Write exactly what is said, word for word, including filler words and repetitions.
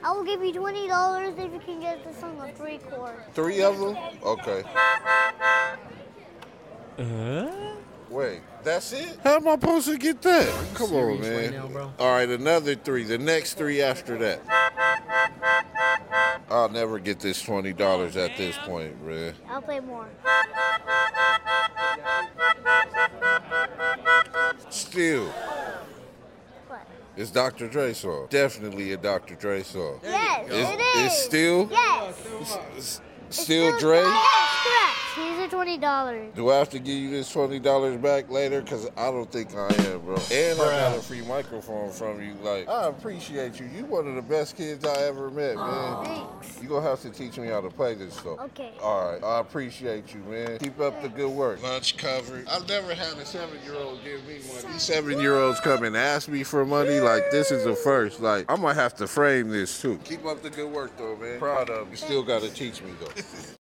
I will give you twenty dollars if you can get the song of three chords. Three of them? Okay. Uh? Wait, that's it? How am I supposed to get that? Come on, man. Right now, bro? All right, another three. The next three after that. I'll never get this twenty dollars at this point, man. I'll play more. Still, What? it's Doctor Dre song. Definitely a Doctor Dre song. Yes, It's, it is. it's still, Yes. it's It's still Dre? Yes, correct. Here's your twenty dollars. Do I have to give you this twenty dollars back later? Because I don't think I am, bro. And I got a free microphone from you. Like, I appreciate you. You one of the best kids I ever met, man. Thanks. You gonna have to teach me how to play this stuff. Okay. All right. I appreciate you, man. Keep up the good work. Lunch covered. I've never had a seven-year-old give me money. These seven-year-olds come and ask me for money. Like, this is the first. Like, I might have to frame this, too. Keep up the good work, though, man. Proud of you. You still got to teach me, though.